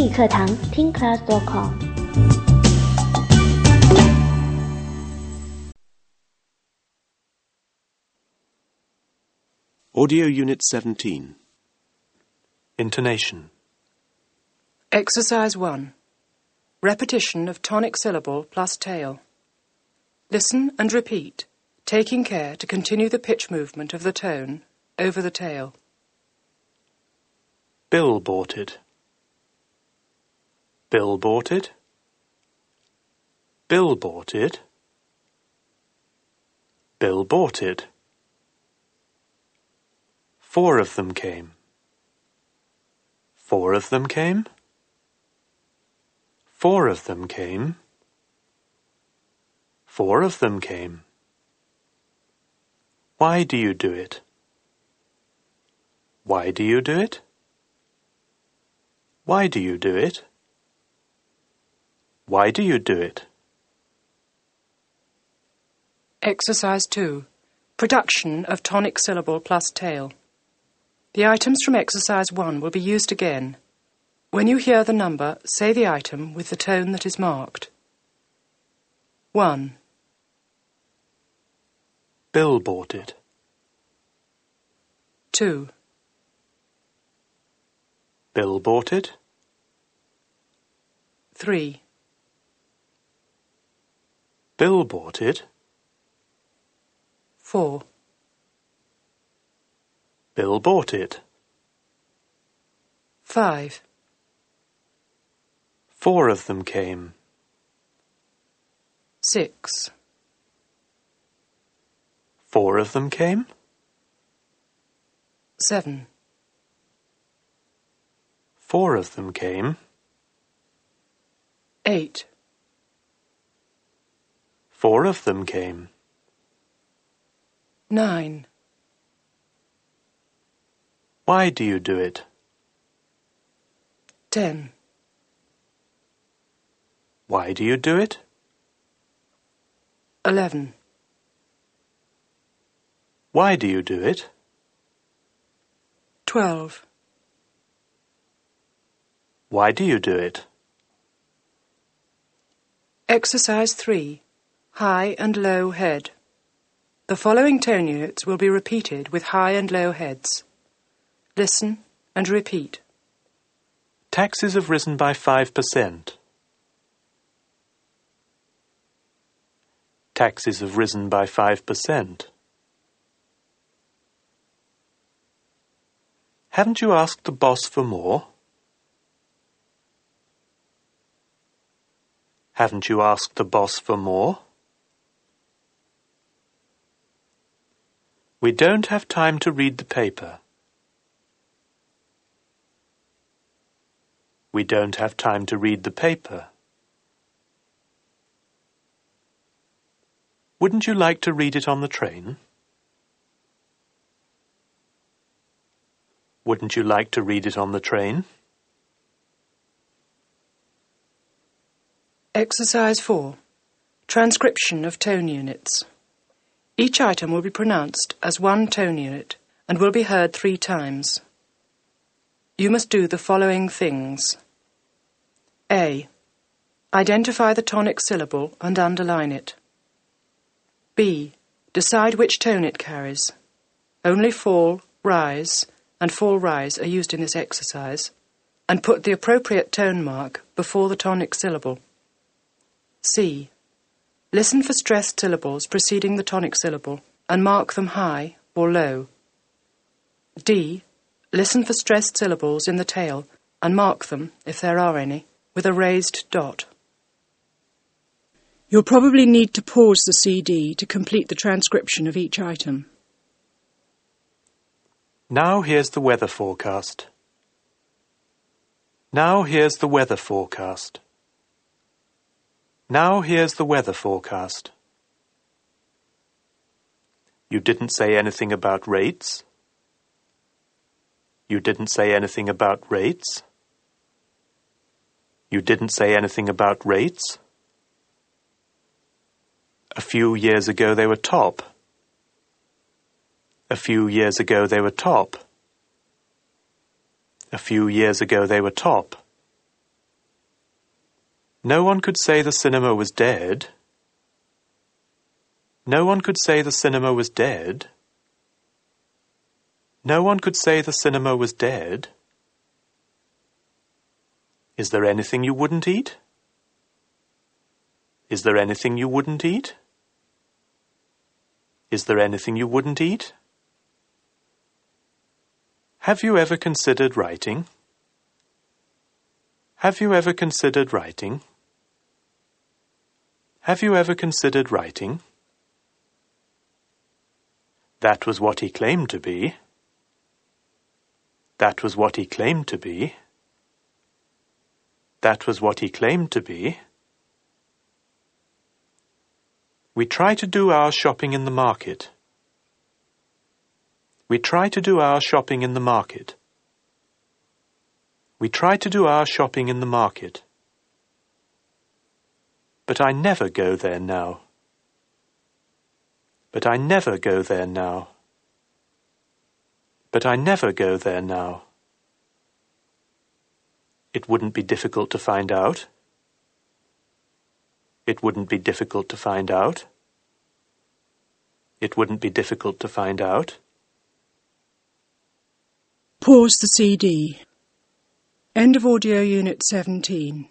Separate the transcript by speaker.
Speaker 1: 英语课堂听 class.com。
Speaker 2: Audio Unit 17. Intonation.
Speaker 3: Exercise 1. Repetition of tonic syllable plus tail. Listen and repeat, taking care to continue the pitch movement of the tone over the tail.
Speaker 2: Bill bought it. Bill bought it. Bill bought it. Bill bought it. 4 of them came. 4 of them came. 4 of them came. 4 of them came. Why do you do it? Why do you do it? Why do you do it? Why do you do it?
Speaker 3: Exercise 2. Production of tonic syllable plus tail. The items from Exercise 1 will be used again. When you hear the number, say the item with the tone that is marked. 1.
Speaker 2: Bill bought it.
Speaker 3: 2.
Speaker 2: Bill bought it.
Speaker 3: 3.
Speaker 2: Bill bought it.
Speaker 3: 4.
Speaker 2: Bill bought it.
Speaker 3: 5.
Speaker 2: 4 of them came.
Speaker 3: 6.
Speaker 2: 4 of them came.
Speaker 3: 7.
Speaker 2: 4 of them came.
Speaker 3: 8.
Speaker 2: 4 of them came.
Speaker 3: 9.
Speaker 2: Why do you do it?
Speaker 3: 10.
Speaker 2: Why do you do it?
Speaker 3: 11.
Speaker 2: Why do you do it?
Speaker 3: 12.
Speaker 2: Why do you do it?
Speaker 3: Exercise 3. High and low head. The following tone units will be repeated with high and low heads. Listen and repeat.
Speaker 2: Taxes have risen by 5%. Taxes have risen by 5%. Haven't you asked the boss for more? Haven't you asked the boss for more? We don't have time to read the paper. We don't have time to read the paper. Wouldn't you like to read it on the train? Wouldn't you like to read it on the train?
Speaker 3: Exercise 4. Transcription of tone units. Each item will be pronounced as one tone unit and will be heard 3 times. You must do the following things. A. Identify the tonic syllable and underline it. B. Decide which tone it carries. Only fall, rise, and fall rise are used in this exercise, and put the appropriate tone mark before the tonic syllable. C. Listen for stressed syllables preceding the tonic syllable and mark them high or low. D. Listen for stressed syllables in the tail and mark them, if there are any, with a raised dot. You'll probably need to pause the CD to complete the transcription of each item.
Speaker 2: Now here's the weather forecast. Now here's the weather forecast. Now here's the weather forecast. You didn't say anything about rates. You didn't say anything about rates. You didn't say anything about rates. A few years ago they were top. A few years ago they were top. A few years ago they were top. No one could say the cinema was dead. No one could say the cinema was dead. No one could say the cinema was dead. Is there anything you wouldn't eat? Is there anything you wouldn't eat? Is there anything you wouldn't eat? Have you ever considered writing? Have you ever considered writing? Have you ever considered writing? That was what he claimed to be. That was what he claimed to be. That was what he claimed to be. We try to do our shopping in the market. We try to do our shopping in the market. We try to do our shopping in the market. But I never go there now. But I never go there now. But I never go there now. It wouldn't be difficult to find out. It wouldn't be difficult to find out. It wouldn't be difficult to find out.
Speaker 3: Pause the CD. End of audio unit 17.